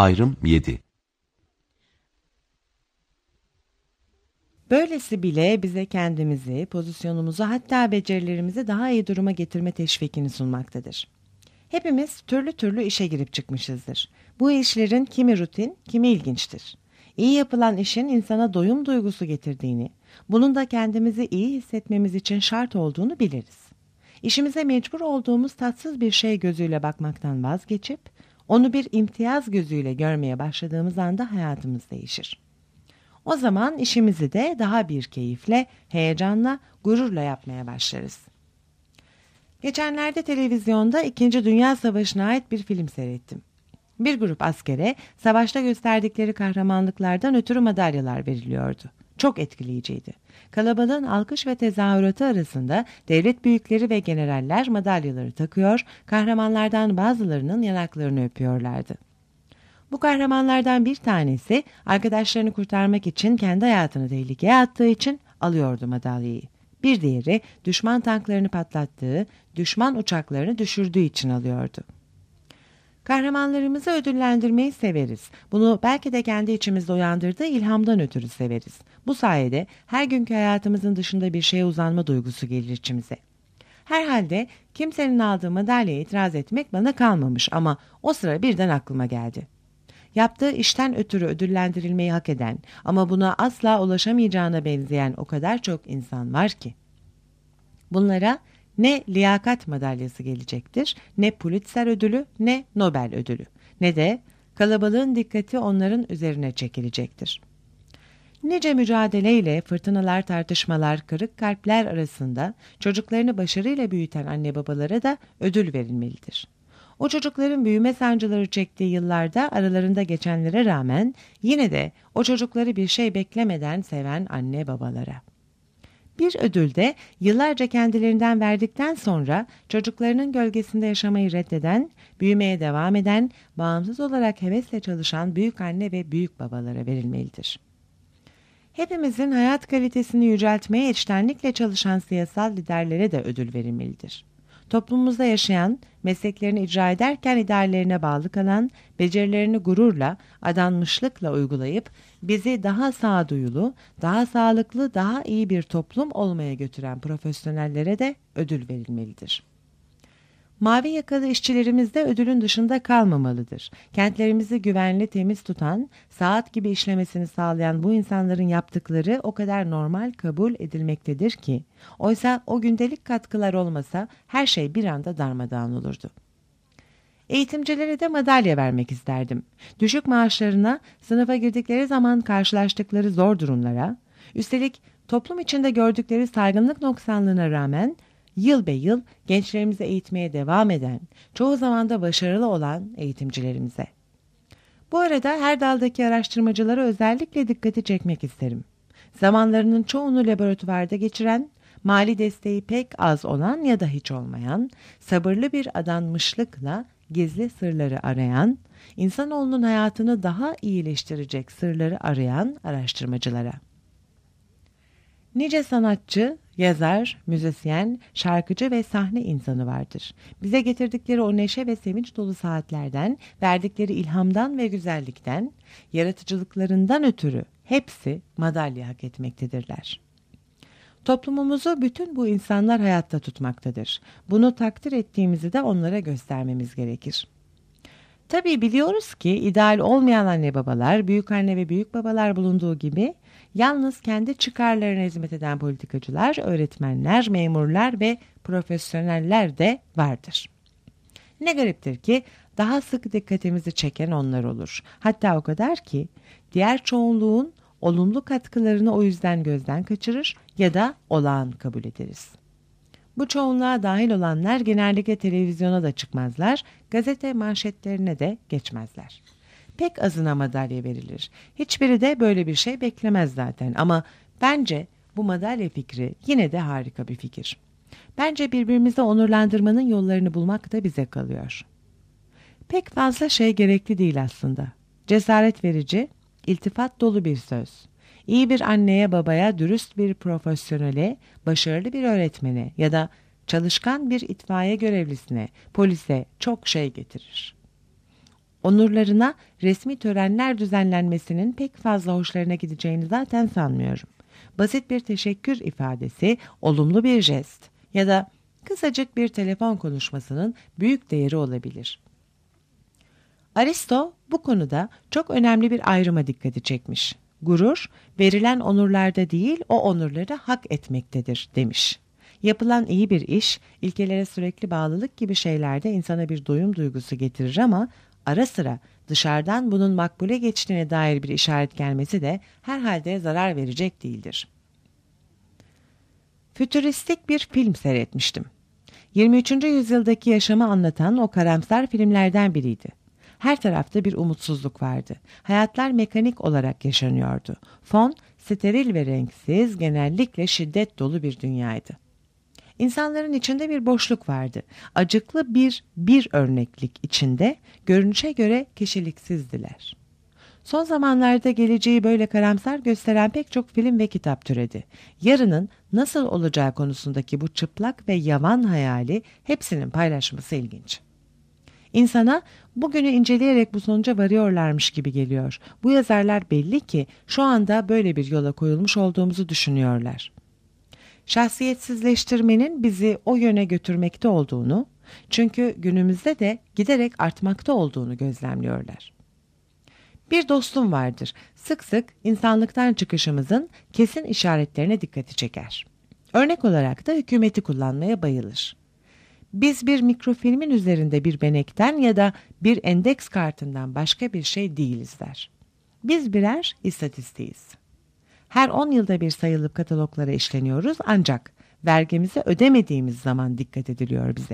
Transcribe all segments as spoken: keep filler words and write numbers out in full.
Ayrım yedi. Böylesi bile bize kendimizi, pozisyonumuzu hatta becerilerimizi daha iyi duruma getirme teşvikini sunmaktadır. Hepimiz türlü türlü işe girip çıkmışızdır. Bu işlerin kimi rutin, kimi ilginçtir. İyi yapılan işin insana doyum duygusu getirdiğini, bunun da kendimizi iyi hissetmemiz için şart olduğunu biliriz. İşimize mecbur olduğumuz tatsız bir şey gözüyle bakmaktan vazgeçip, onu bir imtiyaz gözüyle görmeye başladığımız anda hayatımız değişir. O zaman işimizi de daha bir keyifle, heyecanla, gururla yapmaya başlarız. Geçenlerde televizyonda İkinci Dünya Savaşı'na ait bir film seyrettim. Bir grup askere savaşta gösterdikleri kahramanlıklardan ötürü madalyalar veriliyordu. Çok etkileyiciydi. Kalabalığın alkış ve tezahüratı arasında devlet büyükleri ve generaller madalyaları takıyor, kahramanlardan bazılarının yanaklarını öpüyorlardı. Bu kahramanlardan bir tanesi arkadaşlarını kurtarmak için kendi hayatını tehlikeye attığı için alıyordu madalyayı. Bir diğeri düşman tanklarını patlattığı, düşman uçaklarını düşürdüğü için alıyordu. Kahramanlarımızı ödüllendirmeyi severiz. Bunu belki de kendi içimizde uyandırdığı ilhamdan ötürü severiz. Bu sayede her günkü hayatımızın dışında bir şeye uzanma duygusu gelir içimize. Herhalde kimsenin aldığı madalyaya itiraz etmek bana kalmamış ama o sıra birden aklıma geldi. Yaptığı işten ötürü ödüllendirilmeyi hak eden ama buna asla ulaşamayacağına benzeyen o kadar çok insan var ki. Bunlara ne liyakat madalyası gelecektir, ne Pulitzer ödülü, ne Nobel ödülü, ne de kalabalığın dikkati onların üzerine çekilecektir. Nice mücadeleyle fırtınalar, tartışmalar, kırık kalpler arasında çocuklarını başarıyla büyüten anne babalara da ödül verilmelidir. O çocukların büyüme sancıları çektiği yıllarda aralarında geçenlere rağmen yine de o çocukları bir şey beklemeden seven anne babalara. Bir ödül de yıllarca kendilerinden verdikten sonra çocuklarının gölgesinde yaşamayı reddeden, büyümeye devam eden, bağımsız olarak hevesle çalışan büyük anne ve büyük babalara verilmelidir. Hepimizin hayat kalitesini yüceltmeye içtenlikle çalışan siyasal liderlere de ödül verilmelidir. Toplumumuzda yaşayan, mesleklerini icra ederken ideallerine bağlı kalan, becerilerini gururla, adanmışlıkla uygulayıp bizi daha sağduyulu, daha sağlıklı, daha iyi bir toplum olmaya götüren profesyonellere de ödül verilmelidir. Mavi yakalı işçilerimiz de ödülün dışında kalmamalıdır. Kentlerimizi güvenli, temiz tutan, saat gibi işlemesini sağlayan bu insanların yaptıkları o kadar normal kabul edilmektedir ki, oysa o gündelik katkılar olmasa her şey bir anda darmadağın olurdu. Eğitimcilere de madalya vermek isterdim. Düşük maaşlarına, sınıfa girdikleri zaman karşılaştıkları zor durumlara, üstelik toplum içinde gördükleri saygınlık noksanlığına rağmen, yıl be yıl gençlerimizi eğitmeye devam eden, çoğu zaman da başarılı olan eğitimcilerimize. Bu arada her daldaki araştırmacılara özellikle dikkati çekmek isterim. Zamanlarının çoğunu laboratuvarda geçiren, mali desteği pek az olan ya da hiç olmayan, sabırlı bir adanmışlıkla gizli sırları arayan, insanoğlunun hayatını daha iyileştirecek sırları arayan araştırmacılara. Nice sanatçı, yazar, müzisyen, şarkıcı ve sahne insanı vardır. Bize getirdikleri o neşe ve sevinç dolu saatlerden, verdikleri ilhamdan ve güzellikten, yaratıcılıklarından ötürü hepsi madalya hak etmektedirler. Toplumumuzu bütün bu insanlar hayatta tutmaktadır. Bunu takdir ettiğimizi de onlara göstermemiz gerekir. Tabii biliyoruz ki ideal olmayan anne babalar, büyük anne ve büyük babalar bulunduğu gibi yalnız kendi çıkarlarına hizmet eden politikacılar, öğretmenler, memurlar ve profesyoneller de vardır. Ne gariptir ki daha sık dikkatimizi çeken onlar olur. Hatta o kadar ki diğer çoğunluğun olumlu katkılarını o yüzden gözden kaçırır ya da olağan kabul ederiz. Bu çoğunluğa dahil olanlar genellikle televizyona da çıkmazlar, gazete manşetlerine de geçmezler. Pek azına madalya verilir. Hiçbiri de böyle bir şey beklemez zaten ama bence bu madalya fikri yine de harika bir fikir. Bence birbirimizi onurlandırmanın yollarını bulmak da bize kalıyor. Pek fazla şey gerekli değil aslında. Cesaret verici, iltifat dolu bir söz. İyi bir anneye, babaya, dürüst bir profesyonele, başarılı bir öğretmene ya da çalışkan bir itfaiye görevlisine, polise çok şey getirir. Onurlarına resmi törenler düzenlenmesinin pek fazla hoşlarına gideceğini zaten sanmıyorum. Basit bir teşekkür ifadesi, olumlu bir jest ya da kısacık bir telefon konuşmasının büyük değeri olabilir. Aristo bu konuda çok önemli bir ayrıma dikkati çekmiş. Gurur, verilen onurlarda değil, o onurları hak etmektedir demiş. Yapılan iyi bir iş, ilkelere sürekli bağlılık gibi şeylerde insana bir doyum duygusu getirir ama ara sıra dışarıdan bunun makbule geçtiğine dair bir işaret gelmesi de herhalde zarar verecek değildir. Fütüristik bir film seyretmiştim. yirmi üçüncü yüzyıldaki yaşamı anlatan o karamsar filmlerden biriydi. Her tarafta bir umutsuzluk vardı. Hayatlar mekanik olarak yaşanıyordu. Fon, steril ve renksiz, genellikle şiddet dolu bir dünyaydı. İnsanların içinde bir boşluk vardı. Acıklı bir bir örneklik içinde, görünüşe göre kişiliksizdiler. Son zamanlarda geleceği böyle karamsar gösteren pek çok film ve kitap türedi. Yarının nasıl olacağı konusundaki bu çıplak ve yavan hayali hepsinin paylaşması ilginç. İnsana bugünü inceleyerek bu sonuca varıyorlarmış gibi geliyor. Bu yazarlar belli ki şu anda böyle bir yola koyulmuş olduğumuzu düşünüyorlar. Şahsiyetsizleştirmenin bizi o yöne götürmekte olduğunu, çünkü günümüzde de giderek artmakta olduğunu gözlemliyorlar. Bir dostum vardır. Sık sık insanlıktan çıkışımızın kesin işaretlerine dikkati çeker. Örnek olarak da hükümeti kullanmaya bayılır. Biz bir mikrofilmin üzerinde bir benekten ya da bir endeks kartından başka bir şey değiliz der. Biz birer istatistiğiz. Her on yılda bir sayılıp kataloglara işleniyoruz ancak vergimizi ödemediğimiz zaman dikkat ediliyor bize.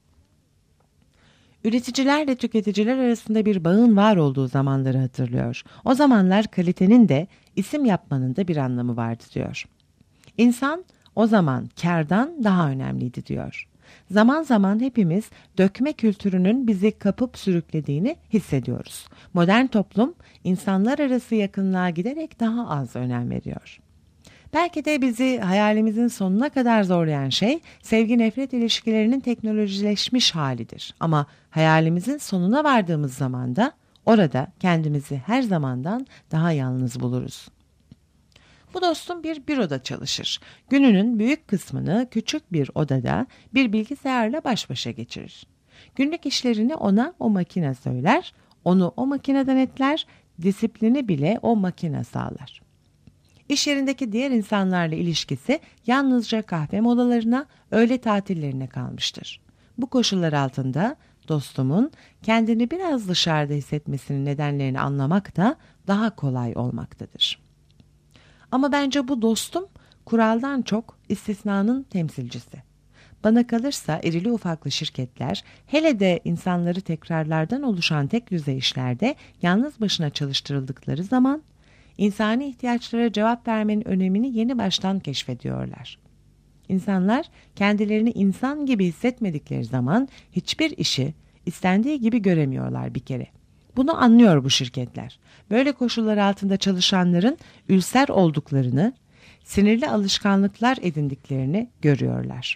Üreticilerle tüketiciler arasında bir bağın var olduğu zamanları hatırlıyor. O zamanlar kalitenin de isim yapmanın da bir anlamı vardı diyor. İnsan o zaman kârdan daha önemliydi diyor. Zaman zaman hepimiz dökme kültürünün bizi kapıp sürüklediğini hissediyoruz. Modern toplum insanlar arası yakınlığa giderek daha az önem veriyor. Belki de bizi hayalimizin sonuna kadar zorlayan şey sevgi-nefret ilişkilerinin teknolojileşmiş halidir. Ama hayalimizin sonuna vardığımız zaman da orada kendimizi her zamandan daha yalnız buluruz. Bu dostum bir büroda çalışır. Gününün büyük kısmını küçük bir odada bir bilgisayarla baş başa geçirir. Günlük işlerini ona o makine söyler, onu o makine denetler, disiplini bile o makine sağlar. İş yerindeki diğer insanlarla ilişkisi yalnızca kahve molalarına, öğle tatillerine kalmıştır. Bu koşullar altında dostumun kendini biraz dışarıda hissetmesinin nedenlerini anlamak da daha kolay olmaktadır. Ama bence bu dostum kuraldan çok istisnanın temsilcisi. Bana kalırsa irili ufaklı şirketler, hele de insanları tekrarlardan oluşan tek düzey işlerde yalnız başına çalıştırıldıkları zaman insani ihtiyaçlara cevap vermenin önemini yeni baştan keşfediyorlar. İnsanlar kendilerini insan gibi hissetmedikleri zaman hiçbir işi istendiği gibi göremiyorlar bir kere. Bunu anlıyor bu şirketler. Böyle koşullar altında çalışanların ülser olduklarını, sinirli alışkanlıklar edindiklerini görüyorlar.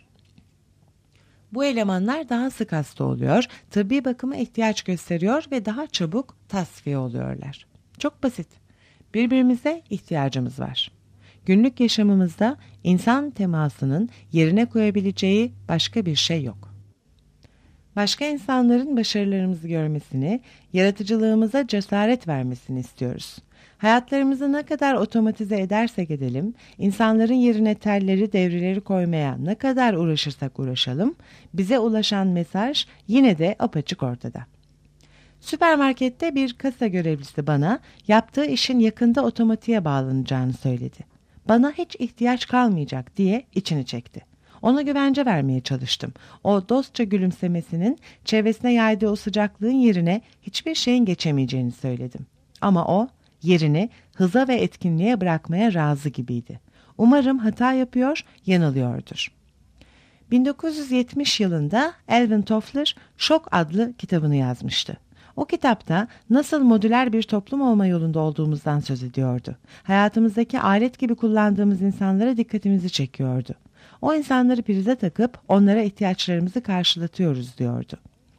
Bu elemanlar daha sık hasta oluyor, tıbbi bakıma ihtiyaç gösteriyor ve daha çabuk tasfiye oluyorlar. Çok basit. Birbirimize ihtiyacımız var. Günlük yaşamımızda insan temasının yerine koyabileceği başka bir şey yok. Başka insanların başarılarımızı görmesini, yaratıcılığımıza cesaret vermesini istiyoruz. Hayatlarımızı ne kadar otomatize edersek edelim, insanların yerine telleri, devreleri koymaya ne kadar uğraşırsak uğraşalım, bize ulaşan mesaj yine de apaçık ortada. Süpermarkette bir kasa görevlisi bana yaptığı işin yakında otomatiğe bağlanacağını söyledi. Bana hiç ihtiyaç kalmayacak diye içini çekti. Ona güvence vermeye çalıştım. O dostça gülümsemesinin çevresine yaydığı o sıcaklığın yerine hiçbir şeyin geçemeyeceğini söyledim. Ama o yerini hıza ve etkinliğe bırakmaya razı gibiydi. Umarım hata yapıyor, yanılıyordur. bin dokuz yüz yetmiş yılında Alvin Toffler Şok adlı kitabını yazmıştı. O kitapta nasıl modüler bir toplum olma yolunda olduğumuzdan söz ediyordu. Hayatımızdaki alet gibi kullandığımız insanlara dikkatimizi çekiyordu. O insanları prize takıp onlara ihtiyaçlarımızı karşılatıyoruz diyordu.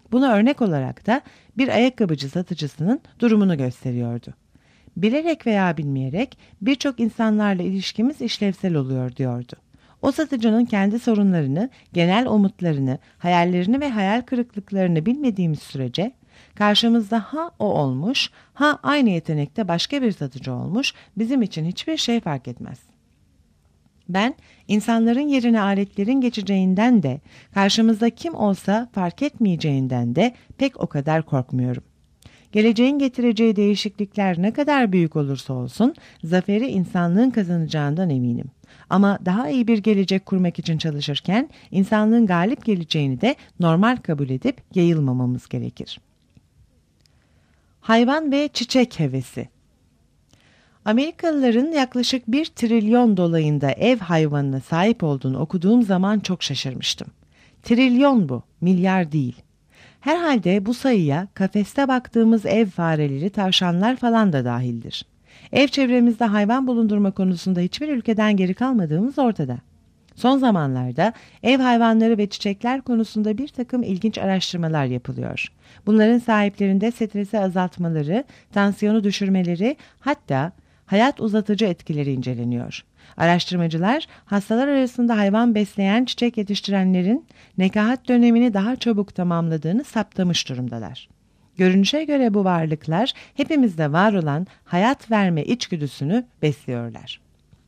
Buna örnek olarak da bir ayakkabıcı satıcısının durumunu gösteriyordu. Bilerek veya bilmeyerek birçok insanlarla ilişkimiz işlevsel oluyor diyordu. O satıcının kendi sorunlarını, genel umutlarını, hayallerini ve hayal kırıklıklarını bilmediğimiz sürece karşımızda ha o olmuş, ha aynı yetenekte başka bir satıcı olmuş, bizim için hiçbir şey fark etmez. Ben insanların yerine aletlerin geçeceğinden de, karşımızda kim olsa fark etmeyeceğinden de pek o kadar korkmuyorum. Geleceğin getireceği değişiklikler ne kadar büyük olursa olsun, zaferi insanlığın kazanacağından eminim. Ama daha iyi bir gelecek kurmak için çalışırken, insanlığın galip geleceğini de normal kabul edip yayılmamamız gerekir. Hayvan ve çiçek hevesi. Amerikalıların yaklaşık bir trilyon dolayında ev hayvanına sahip olduğunu okuduğum zaman çok şaşırmıştım. Trilyon bu, milyar değil. Herhalde bu sayıya kafeste baktığımız ev fareleri, tavşanlar falan da dahildir. Ev çevremizde hayvan bulundurma konusunda hiçbir ülkeden geri kalmadığımız ortada. Son zamanlarda ev hayvanları ve çiçekler konusunda bir takım ilginç araştırmalar yapılıyor. Bunların sahiplerinde stresi azaltmaları, tansiyonu düşürmeleri, hatta hayat uzatıcı etkileri inceleniyor. Araştırmacılar, hastalar arasında hayvan besleyen çiçek yetiştirenlerin nekahat dönemini daha çabuk tamamladığını saptamış durumdalar. Görünüşe göre bu varlıklar hepimizde var olan hayat verme içgüdüsünü besliyorlar.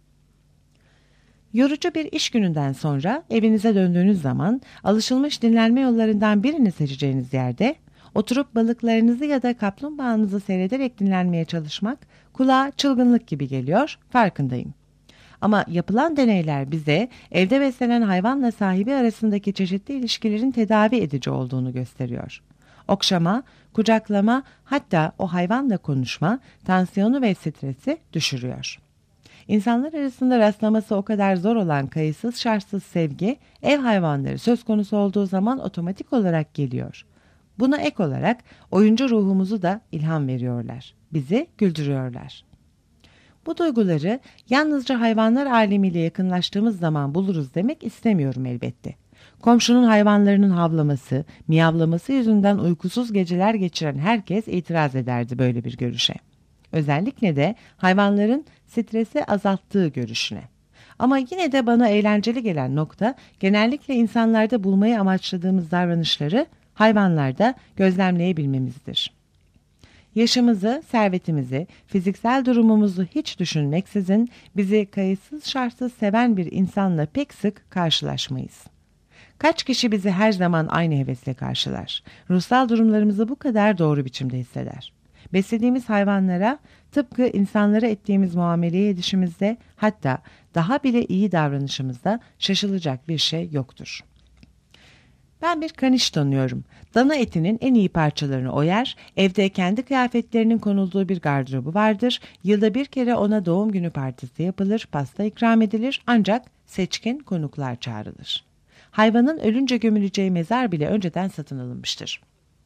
Yorucu bir iş gününden sonra evinize döndüğünüz zaman alışılmış dinlenme yollarından birini seçeceğiniz yerde oturup balıklarınızı ya da kaplumbağanızı seyrederek dinlenmeye çalışmak kulağa çılgınlık gibi geliyor, farkındayım. Ama yapılan deneyler bize evde beslenen hayvanla sahibi arasındaki çeşitli ilişkilerin tedavi edici olduğunu gösteriyor. Okşama, kucaklama, hatta o hayvanla konuşma tansiyonu ve stresi düşürüyor. İnsanlar arasında rastlaması o kadar zor olan kayıtsız şartsız sevgi, ev hayvanları söz konusu olduğu zaman otomatik olarak geliyor. Buna ek olarak oyuncu ruhumuzu da ilham veriyorlar. Bizi güldürüyorlar. Bu duyguları yalnızca hayvanlar alemiyle yakınlaştığımız zaman buluruz demek istemiyorum elbette. Komşunun hayvanlarının havlaması, miyavlaması yüzünden uykusuz geceler geçiren herkes itiraz ederdi böyle bir görüşe. Özellikle de hayvanların stresi azalttığı görüşüne. Ama yine de bana eğlenceli gelen nokta genellikle insanlarda bulmayı amaçladığımız davranışları hayvanlarda gözlemleyebilmemizdir. Yaşımızı, servetimizi, fiziksel durumumuzu hiç düşünmeksizin bizi kayıtsız şartsız seven bir insanla pek sık karşılaşmayız. Kaç kişi bizi her zaman aynı hevesle karşılar? Ruhsal durumlarımızı bu kadar doğru biçimde hisseder. Beslediğimiz hayvanlara tıpkı insanlara ettiğimiz muameleye edişimizde, hatta daha bile iyi davranışımızda şaşılacak bir şey yoktur. Ben bir kaniş tanıyorum. Dana etinin en iyi parçalarını o yer, evde kendi kıyafetlerinin konulduğu bir gardırobu vardır, yılda bir kere ona doğum günü partisi yapılır, pasta ikram edilir, ancak seçkin konuklar çağrılır. Hayvanın ölünce gömüleceği mezar bile önceden satın alınmıştır.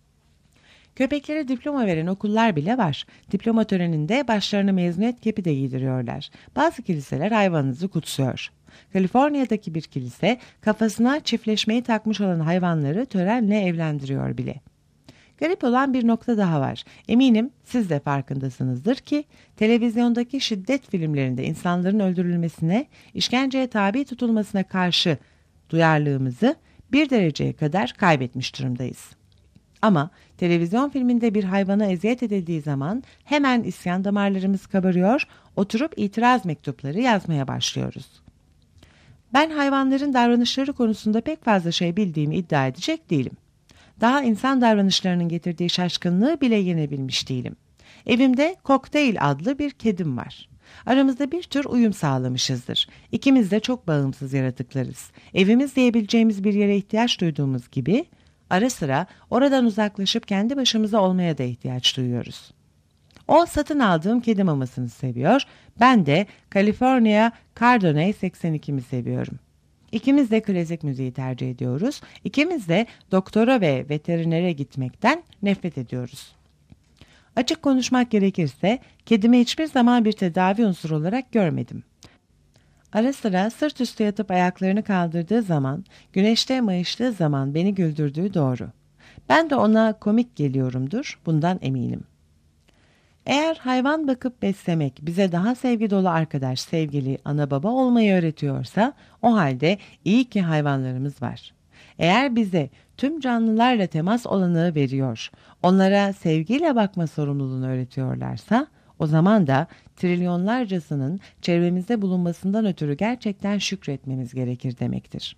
Köpeklere diploma veren okullar bile var. Diploma töreninde başlarına mezuniyet kepi de giydiriyorlar. Bazı kiliseler hayvanınızı kutsuyor. Kaliforniya'daki bir kilise kafasına çiftleşmeyi takmış olan hayvanları törenle evlendiriyor bile. Garip olan bir nokta daha var. Eminim siz de farkındasınızdır ki televizyondaki şiddet filmlerinde insanların öldürülmesine, işkenceye tabi tutulmasına karşı duyarlılığımızı bir dereceye kadar kaybetmiş durumdayız. Ama televizyon filminde bir hayvana eziyet edildiği zaman hemen isyan damarlarımız kabarıyor, oturup itiraz mektupları yazmaya başlıyoruz. Ben hayvanların davranışları konusunda pek fazla şey bildiğimi iddia edecek değilim. Daha insan davranışlarının getirdiği şaşkınlığı bile yenebilmiş değilim. Evimde Kokteyl adlı bir kedim var. Aramızda bir tür uyum sağlamışızdır. İkimiz de çok bağımsız yaratıklarız. Evimiz diyebileceğimiz bir yere ihtiyaç duyduğumuz gibi ara sıra oradan uzaklaşıp kendi başımıza olmaya da ihtiyaç duyuyoruz. O satın aldığım kedi mamasını seviyor, ben de California Chardonnay seksen ikimi seviyorum. İkimiz de klasik müziği tercih ediyoruz, İkimiz de doktora ve veterinere gitmekten nefret ediyoruz. Açık konuşmak gerekirse kedimi hiçbir zaman bir tedavi unsuru olarak görmedim. Ara sıra sırt üstü yatıp ayaklarını kaldırdığı zaman, güneşte mayıştığı zaman beni güldürdüğü doğru. Ben de ona komik geliyorumdur, bundan eminim. Eğer hayvan bakıp beslemek bize daha sevgi dolu arkadaş, sevgili ana baba olmayı öğretiyorsa, o halde iyi ki hayvanlarımız var. Eğer bize tüm canlılarla temas olanağı veriyor, onlara sevgiyle bakma sorumluluğunu öğretiyorlarsa, o zaman da trilyonlarcasının çevremizde bulunmasından ötürü gerçekten şükretmemiz gerekir demektir.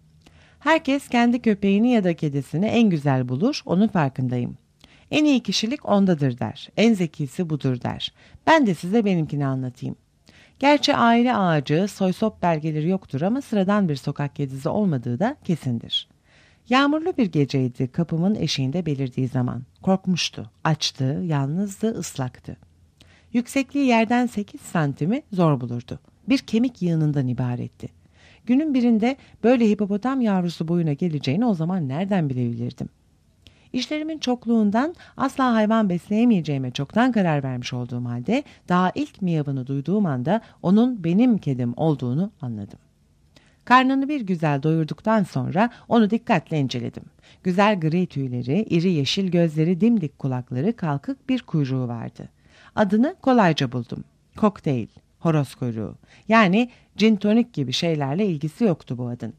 Herkes kendi köpeğini ya da kedisini en güzel bulur, onun farkındayım. En iyi kişilik ondadır der, en zekisi budur der. Ben de size benimkini anlatayım. Gerçi aile ağacı, soysop belgeleri yoktur ama sıradan bir sokak kedisi olmadığı da kesindir. Yağmurlu bir geceydi kapımın eşiğinde belirdiği zaman. Korkmuştu, açtı, yalnızdı, ıslaktı. Yüksekliği yerden sekiz santimi zor bulurdu. Bir kemik yığınından ibaretti. Günün birinde böyle hipopotam yavrusu boyuna geleceğini o zaman nereden bilebilirdim? İşlerimin çokluğundan asla hayvan besleyemeyeceğime çoktan karar vermiş olduğum halde daha ilk miyavını duyduğum anda onun benim kedim olduğunu anladım. Karnını bir güzel doyurduktan sonra onu dikkatle inceledim. Güzel gri tüyleri, iri yeşil gözleri, dimdik kulakları, kalkık bir kuyruğu vardı. Adını kolayca buldum. Kokteyl, horoz kuyruğu. Yani gin tonik gibi şeylerle ilgisi yoktu bu adın.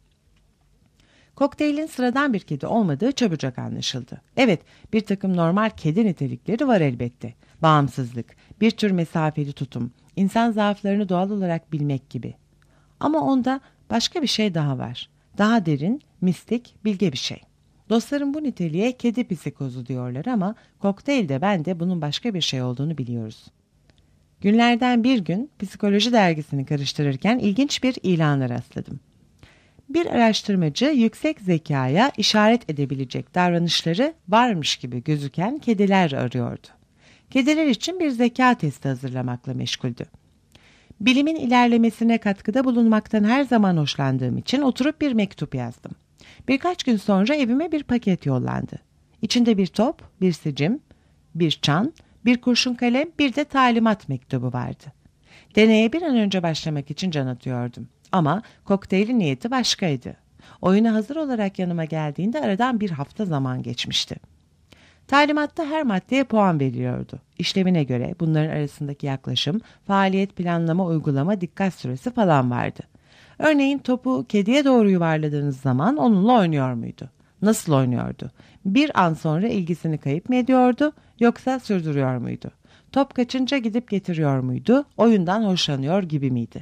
Kokteylin sıradan bir kedi olmadığı çabucak anlaşıldı. Evet, bir takım normal kedi nitelikleri var elbette. Bağımsızlık, bir tür mesafeli tutum, insan zaaflarını doğal olarak bilmek gibi. Ama onda başka bir şey daha var. Daha derin, mistik, bilge bir şey. Dostlarım bu niteliğe kedi psikozu diyorlar ama kokteyl de ben de bunun başka bir şey olduğunu biliyoruz. Günlerden bir gün psikoloji dergisini karıştırırken ilginç bir ilana rastladım. Bir araştırmacı yüksek zekaya işaret edebilecek davranışları varmış gibi gözüken kediler arıyordu. Kediler için bir zeka testi hazırlamakla meşguldü. Bilimin ilerlemesine katkıda bulunmaktan her zaman hoşlandığım için oturup bir mektup yazdım. Birkaç gün sonra evime bir paket yollandı. İçinde bir top, bir sicim, bir çan, bir kurşun kalem, bir de talimat mektubu vardı. Deneye bir an önce başlamak için can atıyordum. Ama kokteylin niyeti başkaydı. Oyuna hazır olarak yanıma geldiğinde aradan bir hafta zaman geçmişti. Talimatta her maddeye puan veriliyordu. İşlevine göre bunların arasındaki yaklaşım, faaliyet planlama, uygulama, dikkat süresi falan vardı. Örneğin topu kediye doğru yuvarladığınız zaman onunla oynuyor muydu? Nasıl oynuyordu? Bir an sonra ilgisini kayıp mı ediyordu yoksa sürdürüyor muydu? Top kaçınca gidip getiriyor muydu? Oyundan hoşlanıyor gibi miydi?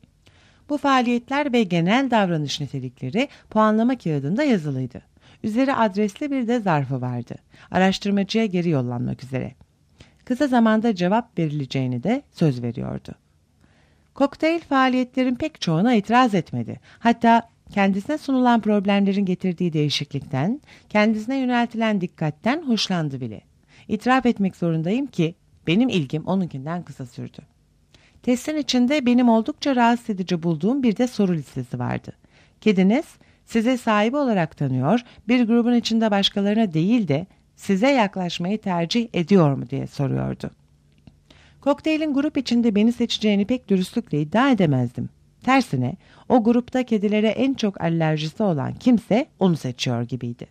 Bu faaliyetler ve genel davranış nitelikleri puanlama kağıdında yazılıydı. Üzeri adresli bir de zarfı vardı. Araştırmacıya geri yollanmak üzere. Kısa zamanda cevap verileceğini de söz veriyordu. Kokteyl faaliyetlerin pek çoğuna itiraz etmedi. Hatta kendisine sunulan problemlerin getirdiği değişiklikten, kendisine yöneltilen dikkatten hoşlandı bile. İtiraf etmek zorundayım ki benim ilgim onunkinden kısa sürdü. Testin içinde benim oldukça rahatsız edici bulduğum bir de soru listesi vardı. Kediniz size sahibi olarak tanıyor, bir grubun içinde başkalarına değil de size yaklaşmayı tercih ediyor mu diye soruyordu. Kokteylin grup içinde beni seçeceğini pek dürüstlükle iddia edemezdim. Tersine o grupta kedilere en çok alerjisi olan kimse onu seçiyor gibiydi.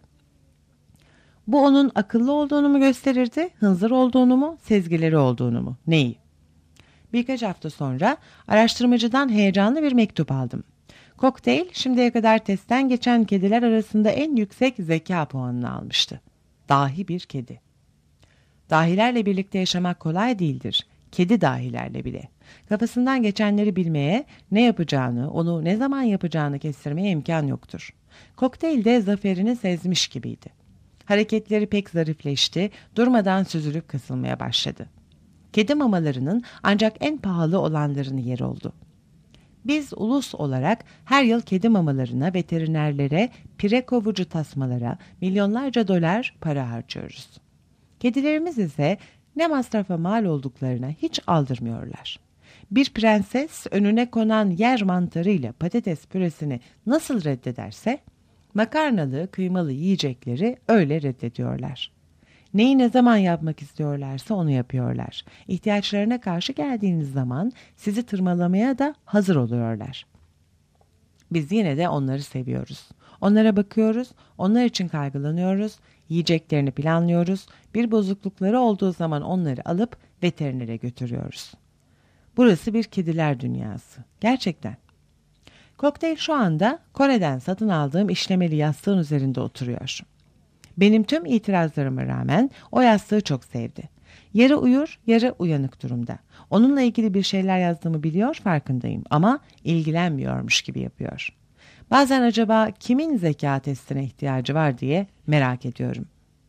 Bu onun akıllı olduğunu mu gösterirdi, hınzır olduğunu mu, sezgileri olduğunu mu, neyi? Birkaç hafta sonra araştırmacıdan heyecanlı bir mektup aldım. Kokteyl şimdiye kadar testten geçen kediler arasında en yüksek zeka puanını almıştı. Dahi bir kedi. Dahilerle birlikte yaşamak kolay değildir. Kedi dahilerle bile. Kafasından geçenleri bilmeye, ne yapacağını, onu ne zaman yapacağını kestirmeye imkan yoktur. Kokteyl de zaferini sezmiş gibiydi. Hareketleri pek zarifleşti, durmadan süzülüp kasılmaya başladı. Kedi mamalarının ancak en pahalı olanlarını yer oldu. Biz ulus olarak her yıl kedi mamalarına, veterinerlere, pire kovucu tasmalara milyonlarca dolar para harcıyoruz. Kedilerimiz ise ne masrafa mal olduklarına hiç aldırmıyorlar. Bir prenses önüne konan yer mantarıyla patates püresini nasıl reddederse, makarnalı, kıymalı yiyecekleri öyle reddediyorlar. Neyi ne zaman yapmak istiyorlarsa onu yapıyorlar. İhtiyaçlarına karşı geldiğiniz zaman sizi tırmalamaya da hazır oluyorlar. Biz yine de onları seviyoruz. Onlara bakıyoruz, onlar için kaygılanıyoruz, Yiyeceklerini planlıyoruz. Bir bozuklukları olduğu zaman onları alıp veterinere götürüyoruz. Burası bir kediler dünyası. Gerçekten. Kokteyl şu anda Kore'den satın aldığım işlemeli yastığın üzerinde oturuyor. Benim tüm itirazlarıma rağmen o yastığı çok sevdi. Yarı uyur, yarı uyanık durumda. Onunla ilgili bir şeyler yazdığımı biliyor, farkındayım ama ilgilenmiyormuş gibi yapıyor. Bazen acaba kimin zeka testine ihtiyacı var diye merak ediyorum.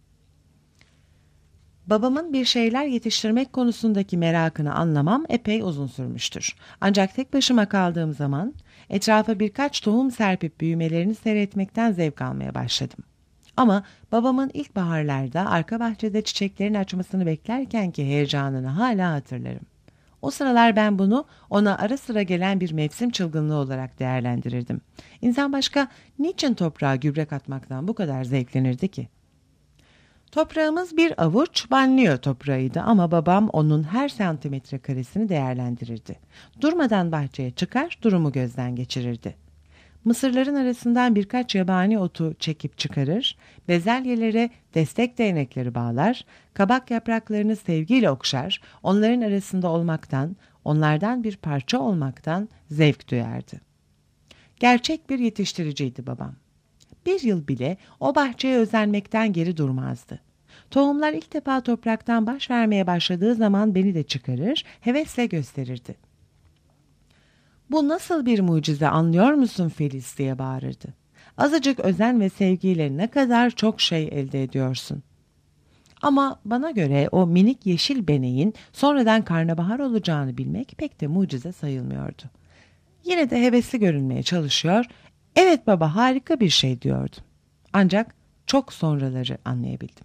Babamın bir şeyler yetiştirmek konusundaki merakını anlamam epey uzun sürmüştür. Ancak tek başıma kaldığım zaman etrafa birkaç tohum serpip büyümelerini seyretmekten zevk almaya başladım. Ama babamın ilkbaharlarda arka bahçede çiçeklerin açmasını beklerkenki heyecanını hala hatırlarım. O sıralar ben bunu ona ara sıra gelen bir mevsim çılgınlığı olarak değerlendirirdim. İnsan başka niçin toprağa gübre katmaktan bu kadar zevklenirdi ki? Toprağımız bir avuç banliyö toprağıydı ama babam onun her santimetre karesini değerlendirirdi. Durmadan bahçeye çıkar, durumu gözden geçirirdi. Mısırların arasından birkaç yabani otu çekip çıkarır, bezelyelere destek değnekleri bağlar, kabak yapraklarını sevgiyle okşar, onların arasında olmaktan, onlardan bir parça olmaktan zevk duyardı. Gerçek bir yetiştiriciydi babam. Bir yıl bile o bahçeye özenmekten geri durmazdı. Tohumlar ilk defa topraktan baş vermeye başladığı zaman beni de çıkarır, hevesle gösterirdi. "Bu nasıl bir mucize, anlıyor musun Filiz?" diye bağırırdı. "Azıcık özen ve sevgiyle ne kadar çok şey elde ediyorsun." Ama bana göre o minik yeşil beneğin sonradan karnabahar olacağını bilmek pek de mucize sayılmıyordu. Yine de hevesli görünmeye çalışıyor, "Evet baba, harika bir şey," diyordum. Ancak çok sonraları anlayabildim.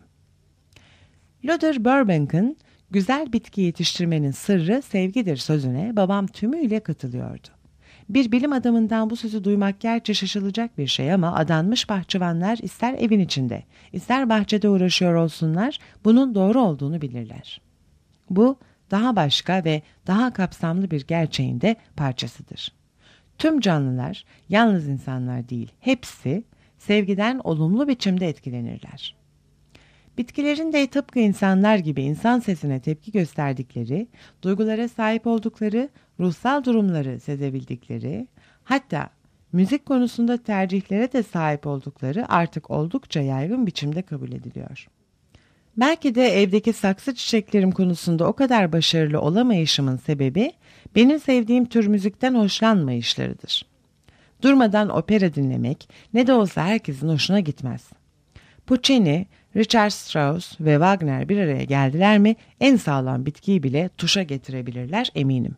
Luther Burbank'ın "Güzel bitki yetiştirmenin sırrı sevgidir" sözüne babam tümüyle katılıyordu. Bir bilim adamından bu sözü duymak gerçi şaşılacak bir şey ama adanmış bahçıvanlar ister evin içinde, ister bahçede uğraşıyor olsunlar, bunun doğru olduğunu bilirler. Bu daha başka ve daha kapsamlı bir gerçeğin de parçasıdır. Tüm canlılar, yalnız insanlar değil, hepsi sevgiden olumlu biçimde etkilenirler. Bitkilerin de tıpkı insanlar gibi insan sesine tepki gösterdikleri, duygulara sahip oldukları, ruhsal durumları sezebildikleri, hatta müzik konusunda tercihlere de sahip oldukları artık oldukça yaygın biçimde kabul ediliyor. Belki de evdeki saksı çiçeklerim konusunda o kadar başarılı olamayışımın sebebi, benim sevdiğim tür müzikten hoşlanmayışlarıdır. Durmadan opera dinlemek ne de olsa herkesin hoşuna gitmez. Puccini, Richard Strauss ve Wagner bir araya geldiler mi en sağlam bitkiyi bile tuşa getirebilirler, eminim.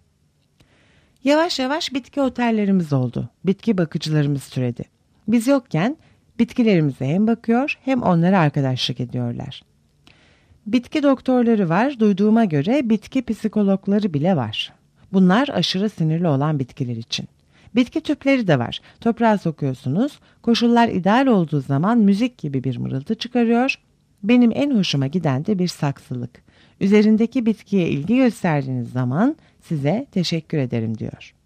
Yavaş yavaş bitki otellerimiz oldu. Bitki bakıcılarımız türedi. Biz yokken bitkilerimize hem bakıyor hem onlara arkadaşlık ediyorlar. Bitki doktorları var, duyduğuma göre bitki psikologları bile var. Bunlar aşırı sinirli olan bitkiler için. Bitki tüpleri de var. Toprağa sokuyorsunuz, koşullar ideal olduğu zaman müzik gibi bir mırıltı çıkarıyor. Benim en hoşuma giden de bir saksılık. Üzerindeki bitkiye ilgi gösterdiğiniz zaman size teşekkür ederim diyor.